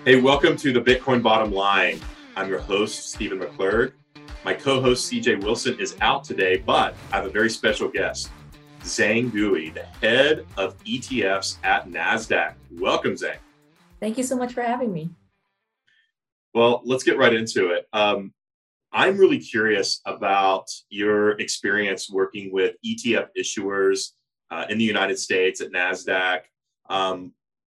Hey, welcome to the Bitcoin Bottom Line. I'm your host, Stephen McClurg. My co-host, CJ Wilson, is out today, but I have a very special guest, Zhang Gui, the head of ETFs at NASDAQ. Welcome, Zhang. Thank you so much for having me. Well, let's get right into it. I'm really curious about your experience working with ETF issuers in the United States at NASDAQ. Um,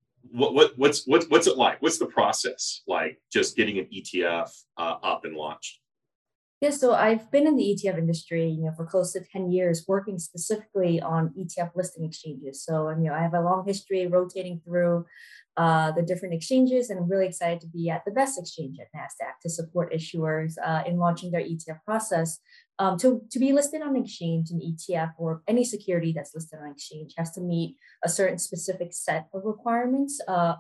what's it like? What's the process like? Just getting an ETF up and launched. Yeah, so I've been in the ETF industry, for close to 10 years, working specifically on ETF listing exchanges. So, I have a long history rotating through the different exchanges, and I'm really excited to be at the best exchange at NASDAQ to support issuers in launching their ETF process. To be listed on exchange, an ETF or any security that's listed on exchange has to meet a certain specific set of requirements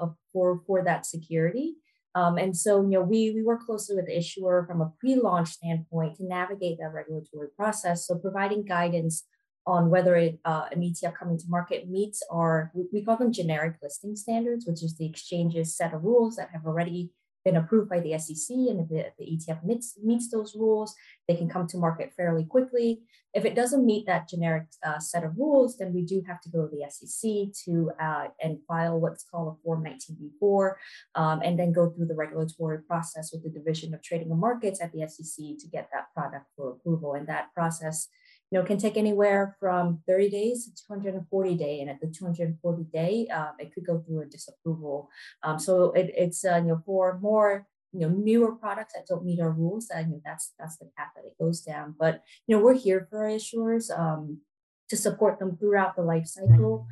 for that security. And so, we work closely with the issuer from a pre-launch standpoint to navigate that regulatory process. So providing guidance on whether an ETF coming to market meets our, we call them generic listing standards, which is the exchange's set of rules that have already been approved by the SEC. And if the ETF meets those rules, they can come to market fairly quickly. If it doesn't meet that generic set of rules, then we do have to go to the SEC and file what's called a Form 19B4, and then go through the regulatory process with the Division of Trading and Markets at the SEC to get that product for approval. And that process can take anywhere from 30 days to 240 days. And at the 240 day, it could go through a disapproval. So it's for more newer products that don't meet our rules, that's the path that it goes down. But we're here for our issuers to support them throughout the life cycle.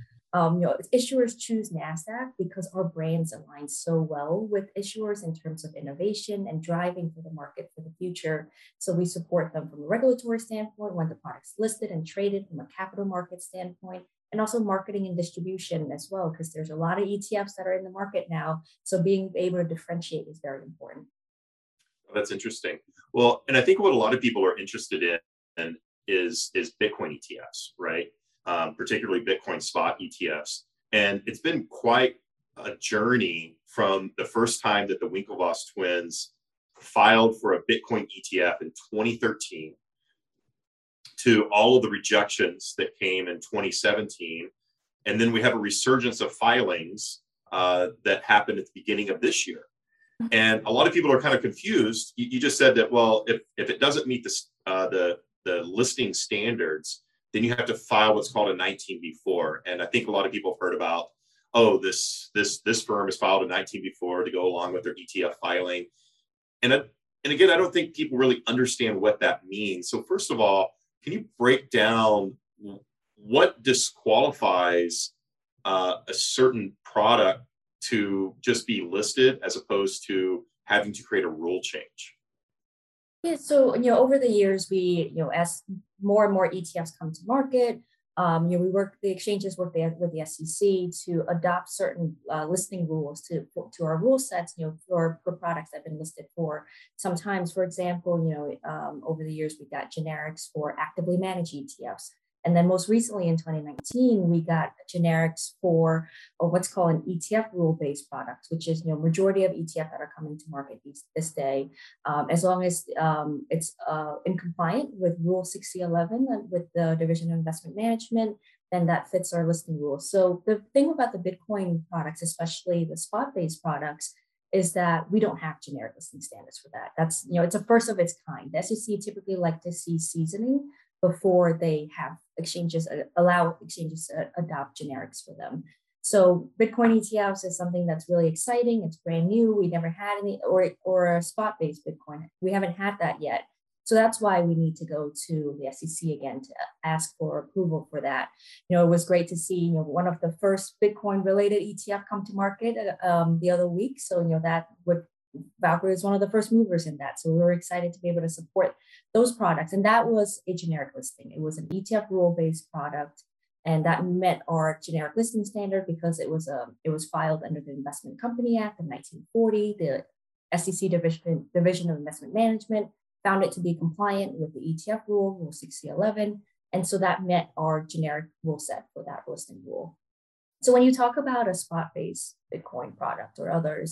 Issuers choose NASDAQ because our brands align so well with issuers in terms of innovation and driving for the market for the future. So we support them from a regulatory standpoint when the product's listed and traded, from a capital market standpoint, and also marketing and distribution as well, because there's a lot of ETFs that are in the market now. So being able to differentiate is very important. That's interesting. Well, and I think what a lot of people are interested in is Bitcoin ETFs, right? Particularly Bitcoin spot ETFs. And it's been quite a journey from the first time that the Winklevoss twins filed for a Bitcoin ETF in 2013 to all of the rejections that came in 2017. And then we have a resurgence of filings that happened at the beginning of this year. And a lot of people are kind of confused. You just said that, well, if it doesn't meet the listing standards, then you have to file what's called a 19B4. And I think a lot of people have heard about, oh, this firm has filed a 19B4 to go along with their ETF filing. And again, I don't think people really understand what that means. So first of all, can you break down what disqualifies a certain product to just be listed as opposed to having to create a rule change? Yeah, so over the years, we as more and more ETFs come to market, the exchanges work there with the SEC to adopt certain listing rules to our rule sets, for products that have been listed for some times. For example, over the years we got generics for actively managed ETFs. And then most recently in 2019, we got generics for what's called an ETF rule-based product, which is, majority of ETF that are coming to market this day, as long as it's in compliant with Rule 6011 with the Division of Investment Management, then that fits our listing rules. So the thing about the Bitcoin products, especially the spot-based products, is that we don't have generic listing standards for that. That's, it's a first of its kind. The SEC typically like to see seasoning before they allow exchanges to adopt generics for them. So Bitcoin ETFs is something that's really exciting. It's brand new. We never had any, or a spot-based Bitcoin. We haven't had that yet. So that's why we need to go to the SEC again to ask for approval for that. It was great to see, one of the first Bitcoin-related ETF come to market the other week. So, that would Valkyrie is one of the first movers in that. So we were excited to be able to support those products. And that was a generic listing. It was an ETF rule-based product. And that met our generic listing standard because it was filed under the Investment Company Act of 1940. The SEC Division of Investment Management found it to be compliant with the ETF Rule 6011. And so that met our generic rule set for that listing rule. So when you talk about a spot-based Bitcoin product or others,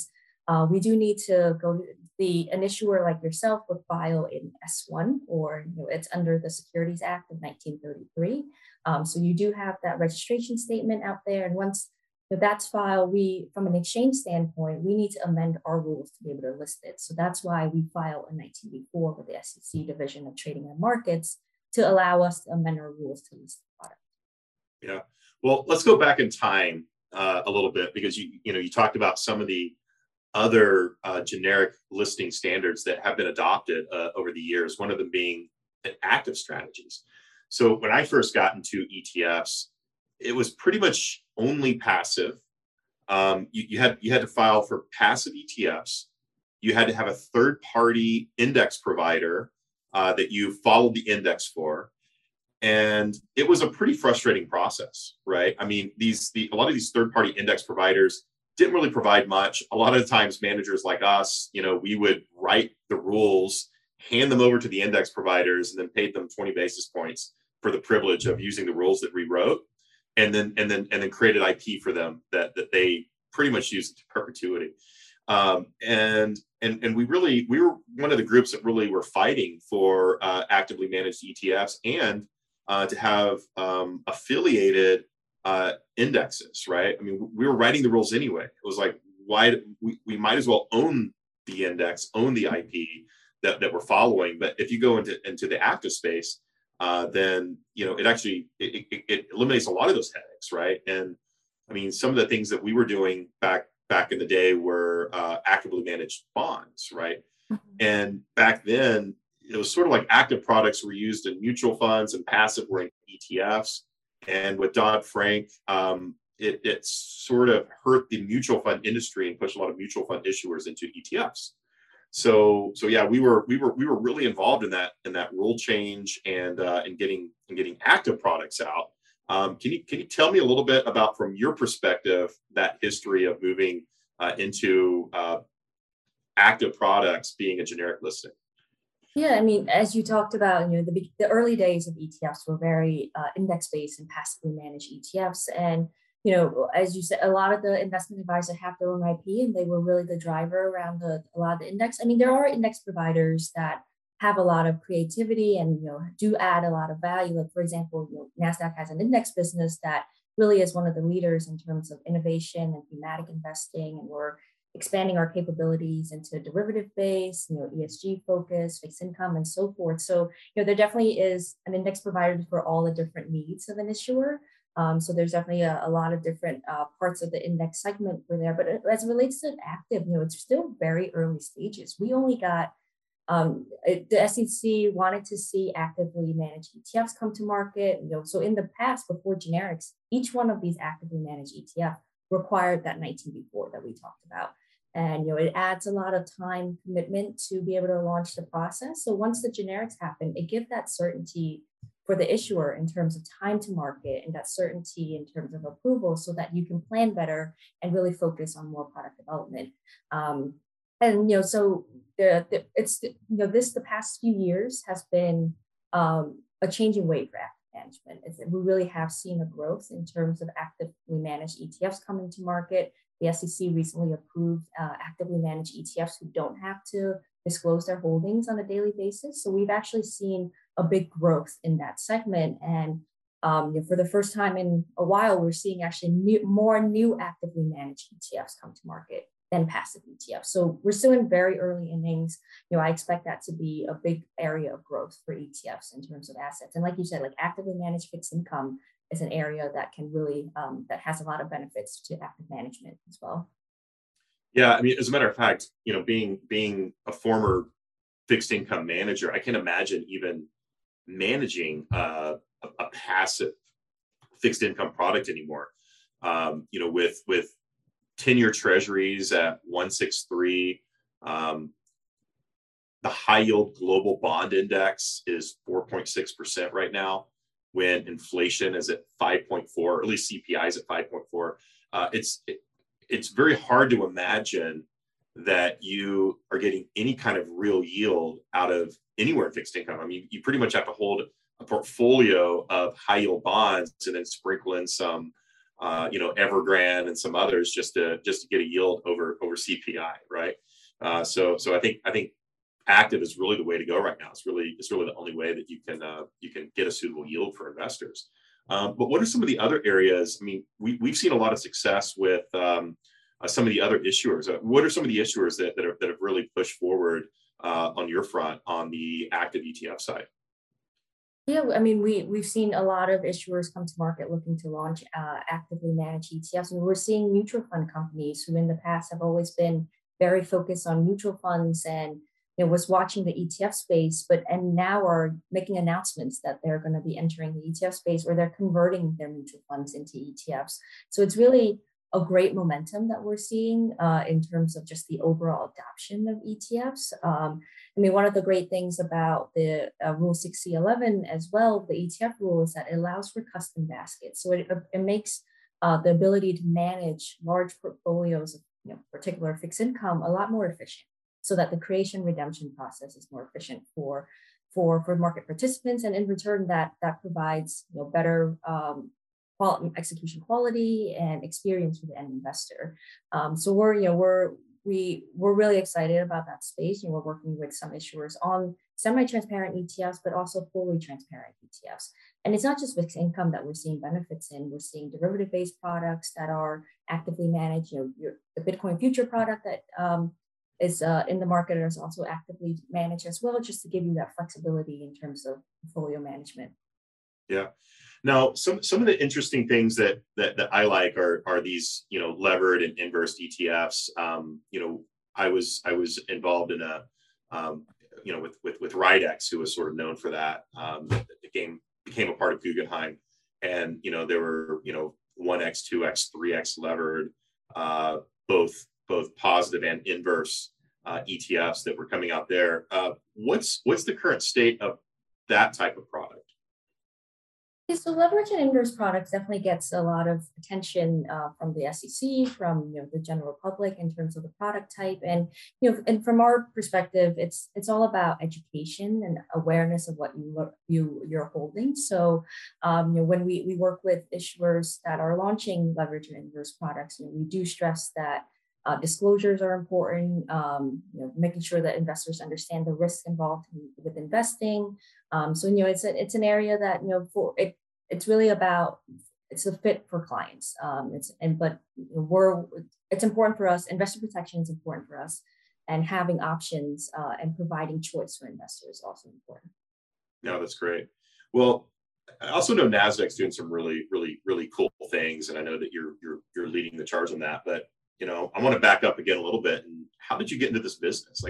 We do need to go, an issuer like yourself would file in S1, or it's under the Securities Act of 1933. So you do have that registration statement out there. And once that's filed, from an exchange standpoint, we need to amend our rules to be able to list it. So that's why we file a 1984 with the SEC Division of Trading and Markets to allow us to amend our rules to list the product. Yeah. Well, let's go back in time a little bit, because you talked about some of the other generic listing standards that have been adopted over the years, one of them being active strategies. So when I first got into ETFs, it was pretty much only passive. You had to file for passive ETFs. You had to have a third-party index provider that you followed the index for. And it was a pretty frustrating process, right? I mean, a lot of these third-party index providers didn't really provide much. A lot of the times, managers like us, we would write the rules, hand them over to the index providers, and then paid them 20 basis points for the privilege of using the rules that we wrote, and then created IP for them that they pretty much used to perpetuity. And we were one of the groups that really were fighting for actively managed ETFs and to have affiliated indexes, right? I mean, we were writing the rules anyway. It was like, why we might as well own the index, own the IP that we're following. But if you go into the active space, then it eliminates a lot of those headaches, right? And I mean, some of the things that we were doing back in the day were actively managed bonds, right? Mm-hmm. And back then, it was sort of like active products were used in mutual funds and passive were in ETFs. And with Dodd-Frank, it sort of hurt the mutual fund industry and pushed a lot of mutual fund issuers into ETFs. So yeah, we were really involved in that rule change and in getting active products out. Can you tell me a little bit about, from your perspective, that history of moving into active products being a generic listing? Yeah, I mean, as you talked about, the early days of ETFs were very index-based and passively managed ETFs. And, as you said, a lot of the investment advisors have their own IP, and they were really the driver around a lot of the index. I mean, there are index providers that have a lot of creativity and, do add a lot of value. Like, for example, NASDAQ has an index business that really is one of the leaders in terms of innovation and thematic investing, and we're expanding our capabilities into derivative base, ESG focus, fixed income, and so forth. So, there definitely is an index provider for all the different needs of an issuer. So there's definitely a lot of different parts of the index segment for there. But as it relates to active, it's still very early stages. We only got, the SEC wanted to see actively managed ETFs come to market. So in the past, before generics, each one of these actively managed ETF required that 1984 that we talked about. And, it adds a lot of time commitment to be able to launch the process. So once the generics happen, it gives that certainty for the issuer in terms of time to market, and that certainty in terms of approval, so that you can plan better and really focus on more product development. So the past few years has been a changing way for active management. We really have seen a growth in terms of actively managed ETFs coming to market. The SEC recently approved actively managed ETFs who don't have to disclose their holdings on a daily basis. So we've actually seen a big growth in that segment. And for the first time in a while, we're seeing actually more new actively managed ETFs come to market than passive ETFs. So we're still in very early innings. I expect that to be a big area of growth for ETFs in terms of assets. And like you said, like actively managed fixed income is an area that can really, that has a lot of benefits to active management as well. Yeah, I mean, as a matter of fact, being a former fixed income manager, I can imagine even managing a passive fixed income product anymore. With 10-year treasuries at 163, the high yield global bond index is 4.6% right now, when inflation is at 5.4, or at least CPI is at 5.4. It's very hard to imagine that you are getting any kind of real yield out of anywhere in fixed income. I mean, you pretty much have to hold a portfolio of high yield bonds and then sprinkle in some Evergrande and some others just to get a yield over CPI, right? So I think active is really the way to go right now. It's really the only way that you can get a suitable yield for investors. But what are some of the other areas? I mean, we've seen a lot of success with some of the other issuers. What are some of the issuers that have really pushed forward on your front on the active ETF side? Yeah, I mean, we've seen a lot of issuers come to market looking to launch actively managed ETFs, and we're seeing mutual fund companies who in the past have always been very focused on mutual funds and was watching the ETF space, and now are making announcements that they're going to be entering the ETF space or they're converting their mutual funds into ETFs. So it's really a great momentum that we're seeing in terms of just the overall adoption of ETFs. I mean, one of the great things about the Rule 6011 as well, the ETF rule, is that it allows for custom baskets. So it makes the ability to manage large portfolios of particular fixed income a lot more efficient, so that the creation redemption process is more efficient for market participants, and in return that provides better execution quality and experience for the end investor. So we're really excited about that space. We're working with some issuers on semi-transparent ETFs, but also fully transparent ETFs. And it's not just fixed income that we're seeing benefits in. We're seeing derivative-based products that are actively managed. The Bitcoin future product that is in the market is also actively managed as well, just to give you that flexibility in terms of portfolio management. Yeah. Now, some of the interesting things that I like are these levered and inverse ETFs. I was involved in a with Ridex, who was sort of known for that. Became a part of Guggenheim, and there were 1x, 2x, 3x levered, both positive and inverse ETFs that were coming out there. What's the current state of that type of product? So leverage and inverse products definitely gets a lot of attention from the SEC, from the general public in terms of the product type, and and from our perspective, it's all about education and awareness of what you're holding. So when we work with issuers that are launching leverage and inverse products, we do stress that disclosures are important. Making sure that investors understand the risks involved with investing. So it's an area that it's really about, it's a fit for clients. It's important for us. Investor protection is important for us, and having options and providing choice for investors is also important. No, that's great. Well, I also know Nasdaq's doing some really, really, really cool things, and I know that you're leading the charge on that. But I want to back up again a little bit. And how did you get into this business?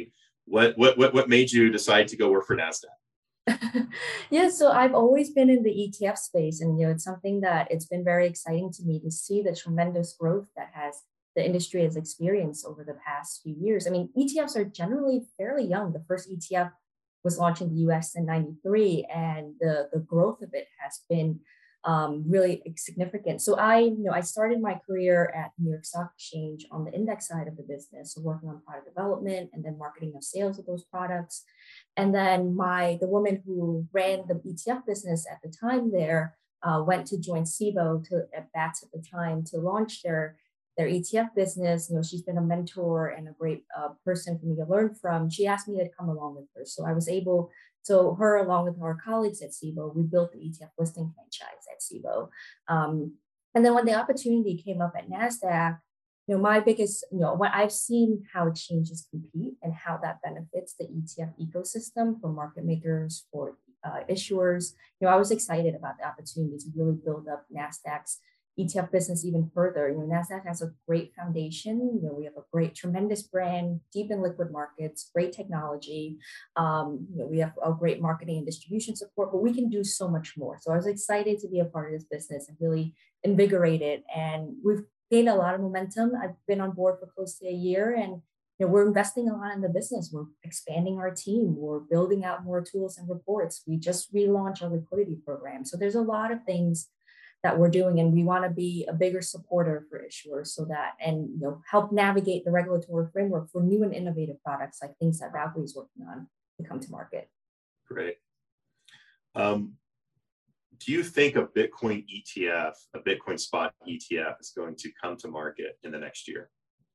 What made you decide to go work for Nasdaq? Yeah, so I've always been in the ETF space, and it's something that it's been very exciting to me to see the tremendous growth that the industry has experienced over the past few years. I mean, ETFs are generally fairly young. The first ETF was launched in the US in '93, and the growth of it has been really significant. So I started my career at New York Stock Exchange on the index side of the business, so working on product development and then marketing of sales of those products. And then the woman who ran the ETF business at the time there went to join Cboe at Bats at the time to launch their ETF business. She's been a mentor and a great person for me to learn from. She asked me to come along with her, so I was able. So her, along with our colleagues at Cboe, we built the ETF listing franchise at Cboe. And then when the opportunity came up at NASDAQ, my biggest, when I've seen how exchanges compete and how that benefits the ETF ecosystem for market makers, for issuers, I was excited about the opportunity to really build up NASDAQ's ETF business even further. NASDAQ has a great foundation. We have a great, tremendous brand, deep in liquid markets, great technology. We have a great marketing and distribution support, but we can do so much more. So I was excited to be a part of this business and really invigorate it. And we've gained a lot of momentum. I've been on board for close to a year, and we're investing a lot in the business. We're expanding our team. We're building out more tools and reports. We just relaunched our liquidity program. So there's a lot of things that we're doing, and we want to be a bigger supporter for issuers so that, and help navigate the regulatory framework for new and innovative products like things that Valkyrie is working on to come to market. Great. do you think a Bitcoin ETF, a Bitcoin spot ETF, is going to come to market in the next year?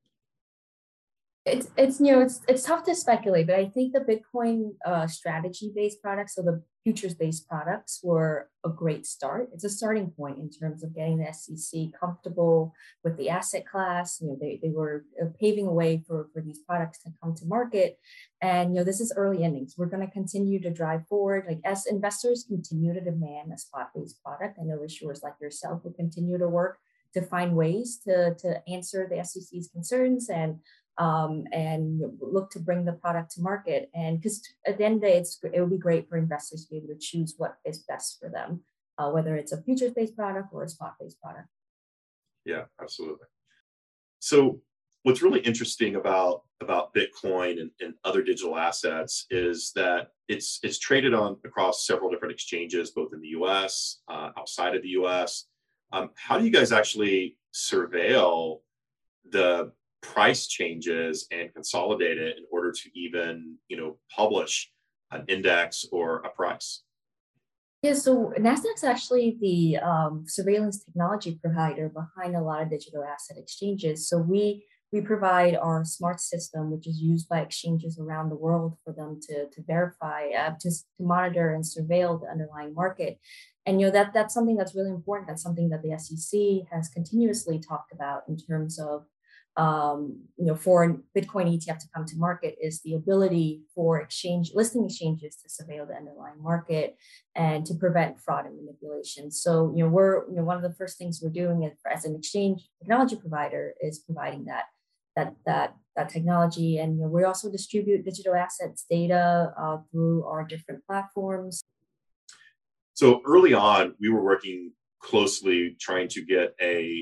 It's it's tough to speculate, but I think the Bitcoin strategy based products, so the futures based products, were a great start. It's a starting point in terms of getting the SEC comfortable with the asset class. They were paving a way for these products to come to market, and this is early innings. We're going to continue to drive forward, like as investors continue to demand a spot based product. I know issuers like yourself will continue to work to find ways to answer the SEC's concerns and look to bring the product to market. And because at the end of the day, it would be great for investors to be able to choose what is best for them, whether it's a futures-based product or a spot-based product. Yeah, absolutely. So what's really interesting about Bitcoin and other digital assets is that it's traded on across several different exchanges, both in the US, outside of the US. How do you guys actually surveil the price changes and consolidate it in order to even publish an index or a price? Yeah, so Nasdaq's actually the surveillance technology provider behind a lot of digital asset exchanges. So we provide our smart system, which is used by exchanges around the world for them to verify, to monitor and surveil the underlying market. And that's something that's really important. That's something that the SEC has continuously talked about in terms of for Bitcoin ETF to come to market is the ability for listing exchanges to surveil the underlying market and to prevent fraud and manipulation. So, we're one of the first things we're doing as an exchange technology provider is providing that technology, and we also distribute digital assets data through our different platforms. So early on, we were working closely trying to get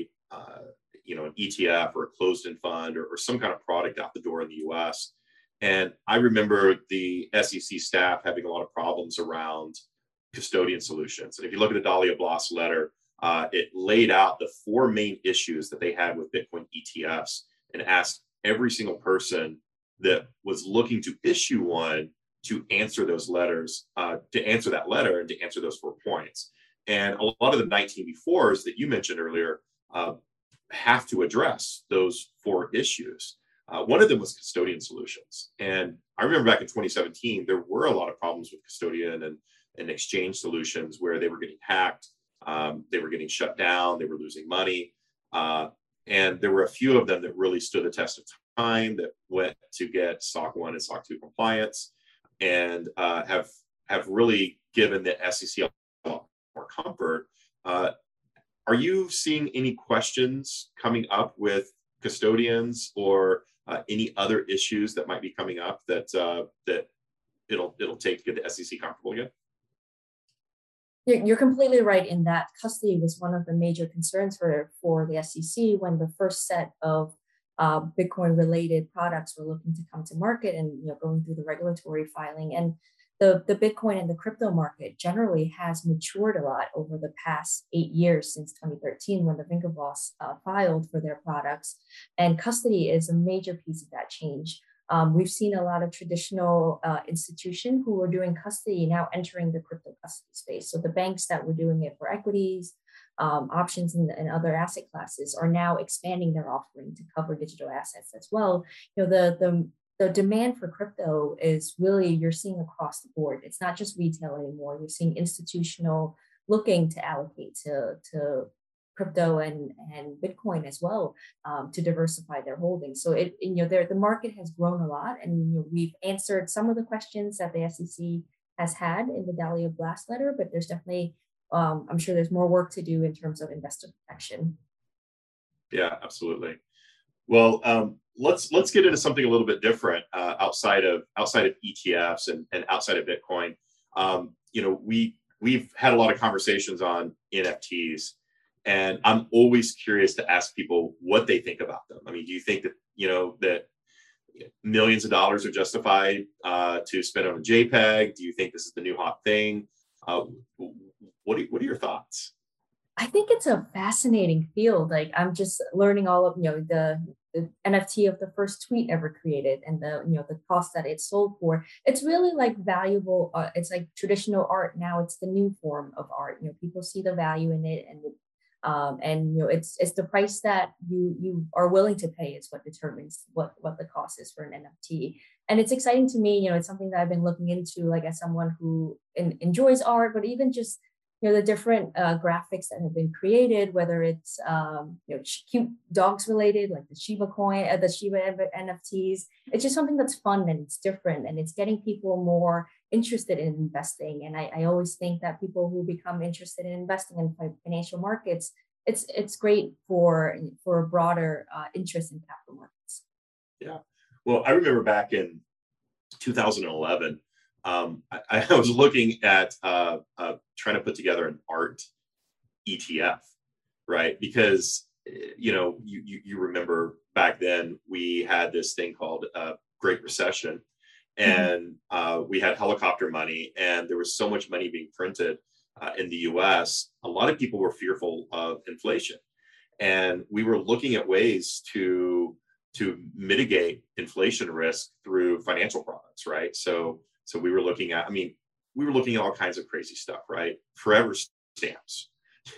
an ETF or a closed-end fund or some kind of product out the door in the US. And I remember the SEC staff having a lot of problems around custodian solutions. And if you look at the Dahlia Bloss letter, it laid out the four main issues that they had with Bitcoin ETFs and asked every single person that was looking to issue one to answer those letters, to answer that letter and to answer those 4 points. And a lot of the 19B4s that you mentioned earlier have to address those 4 issues. One of them was custodian solutions. And I remember back in 2017, there were a lot of problems with custodian and exchange solutions where they were getting hacked, they were getting shut down, they were losing money. And there were a few of them that really stood the test of time that went to get SOC 1 and SOC 2 compliance and have really given the SEC a lot more comfort. Are you seeing any questions coming up with custodians or any other issues that might be coming up that it'll take to get the SEC comfortable again? You're completely right in that custody was one of the major concerns for the SEC when the first set of Bitcoin related products were looking to come to market and going through the regulatory filing. And the Bitcoin and the crypto market generally has matured a lot over the past 8 years since 2013 when the Winklevoss filed for their products. And custody is a major piece of that change. We've seen a lot of traditional institutions who were doing custody now entering the crypto custody space. So the banks that were doing it for equities, options, and other asset classes are now expanding their offering to cover digital assets as well. The demand for crypto is really, you're seeing across the board. It's not just retail anymore. You're seeing institutional looking to allocate to crypto and Bitcoin as well to diversify their holdings. So the market has grown a lot, and we've answered some of the questions that the SEC has had in the Dahlia Bloss letter, but there's definitely, I'm sure there's more work to do in terms of investor protection. Yeah, absolutely. Well, let's get into something a little bit different outside of ETFs and outside of Bitcoin. We've had a lot of conversations on NFTs, and I'm always curious to ask people what they think about them. I mean, do you think that that millions of dollars are justified to spend on a JPEG? Do you think this is the new hot thing? What are your thoughts? I think it's a fascinating field. Like I'm just learning all of, the NFT of the first tweet ever created and the cost that it's sold for. It's really like valuable. It's like traditional art. Now it's the new form of art. People see the value in it, and it's the price that you are willing to pay is what determines what the cost is for an NFT. And it's exciting to me. It's something that I've been looking into, like as someone who enjoys art, but even just the different graphics that have been created, whether it's cute dogs related, like the Shiba coin, the Shiba NFTs. It's just something that's fun and it's different, and it's getting people more interested in investing. And I always think that people who become interested in investing in financial markets, it's great for a broader interest in capital markets. Yeah. Well, I remember back in 2011, I was looking at trying to put together an art ETF, right? Because you remember back then we had this thing called Great Recession, and we had helicopter money, and there was so much money being printed in the U.S. A lot of people were fearful of inflation, and we were looking at ways to mitigate inflation risk through financial products, right? So we were looking at, all kinds of crazy stuff, right? Forever stamps.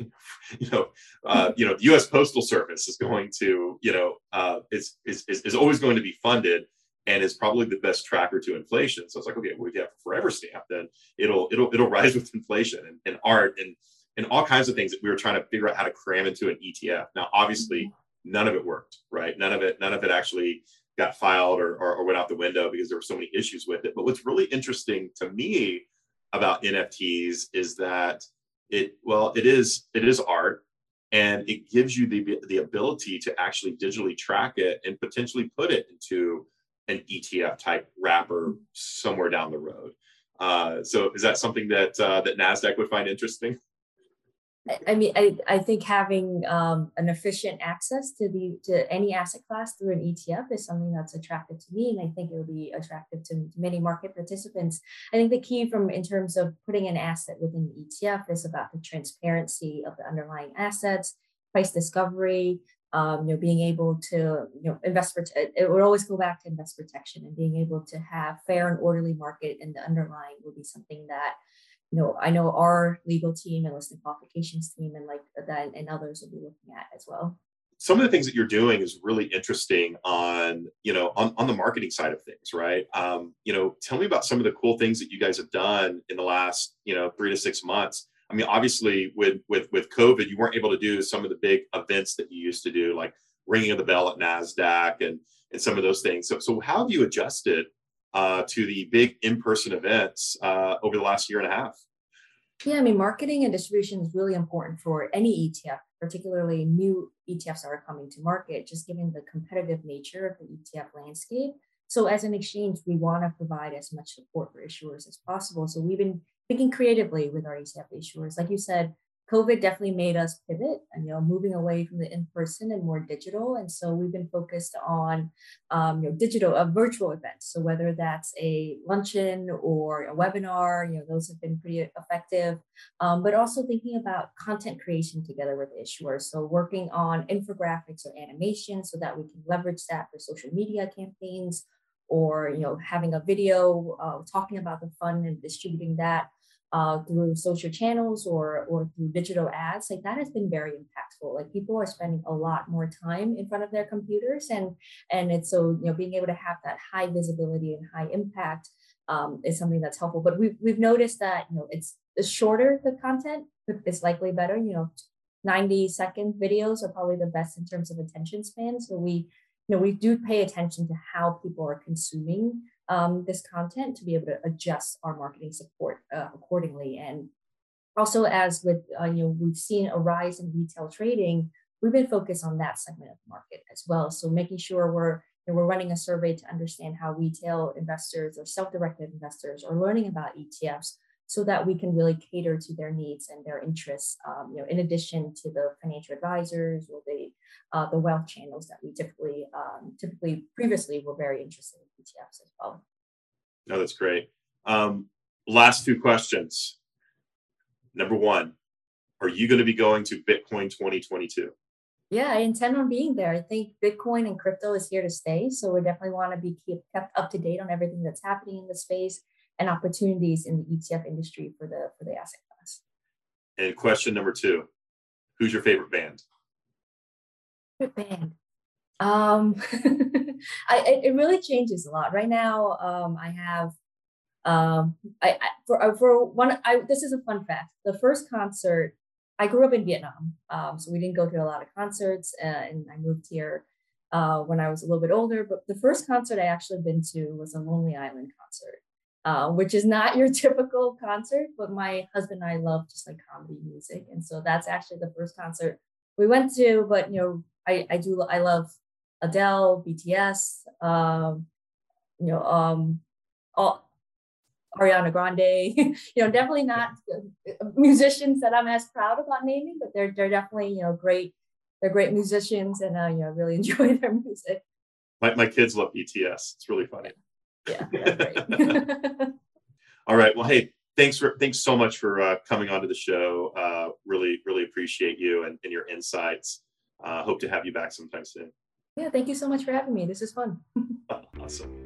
The U.S. Postal Service is going to, is always going to be funded, and is probably the best tracker to inflation. So it's like, okay, well, if you have a forever stamp, then it'll rise with inflation, and art and all kinds of things that we were trying to figure out how to cram into an ETF. Now, obviously, none of it worked, right? None of it actually got filed or went out the window because there were so many issues with it. But what's really interesting to me about NFTs is that it is art, and it gives you the ability to actually digitally track it and potentially put it into an ETF type wrapper somewhere down the road. So is that something that NASDAQ would find interesting? I think having an efficient access to any asset class through an ETF is something that's attractive to me, and I think it will be attractive to many market participants. I think the key in terms of putting an asset within the ETF is about the transparency of the underlying assets, price discovery, being able to, it would always go back to invest protection, and being able to have fair and orderly market in the underlying will be something that I know our legal team and listing qualifications team and like that and others will be looking at as well. Some of the things that you're doing is really interesting on the marketing side of things, right? Tell me about some of the cool things that you guys have done in the last 3 to 6 months. Obviously with COVID, you weren't able to do some of the big events that you used to do, like ringing of the bell at NASDAQ and some of those things. So how have you adjusted to the big in-person events over the last year and a half? Yeah, marketing and distribution is really important for any ETF, particularly new ETFs that are coming to market, just given the competitive nature of the ETF landscape. So as an exchange, we want to provide as much support for issuers as possible. So we've been thinking creatively with our ETF issuers. Like you said, COVID definitely made us pivot and, moving away from the in-person and more digital. And so we've been focused on, digital, virtual events. So whether that's a luncheon or a webinar, those have been pretty effective. But also thinking about content creation together with issuers. So working on infographics or animation so that we can leverage that for social media campaigns, or, having a video talking about the fund and distributing that through social channels or through digital ads. Like that has been very impactful. Like people are spending a lot more time in front of their computers, and it's so being able to have that high visibility and high impact is something that's helpful. But we've noticed that it's shorter the content is likely better. 90-second videos are probably the best in terms of attention span. So we do pay attention to how people are consuming this content to be able to adjust our marketing support accordingly. And also, as with we've seen a rise in retail trading, we've been focused on that segment of the market as well. So making sure we're running a survey to understand how retail investors or self-directed investors are learning about ETFs, so that we can really cater to their needs and their interests, in addition to the financial advisors or the wealth channels that we typically previously were very interested in ETFs as well. No, that's great. Last 2 questions. Number 1, Are you going to be going to Bitcoin 2022? Yeah, I intend on being there. I think Bitcoin and crypto is here to stay. So we definitely want to be kept up to date on everything that's happening in the space and opportunities in the ETF industry for the asset class. And question number 2, who's your favorite band? Favorite band. It really changes a lot. Right now, I have for one. This is a fun fact. The first concert, I grew up in Vietnam, so we didn't go to a lot of concerts, and I moved here when I was a little bit older. But the first concert I actually been to was a Lonely Island concert, which is not your typical concert. But my husband and I love just like comedy music, and so that's actually the first concert we went to. But I love Adele, BTS, all Ariana Grande. Definitely not musicians that I'm as proud about naming, but they're definitely great. They're great musicians, and really enjoy their music. My kids love BTS. It's really funny. Yeah, great. All right. Well, hey, thanks so much for coming onto the show. Really appreciate you and your insights. Hope to have you back sometime soon. Yeah, thank you so much for having me. This is fun. Awesome.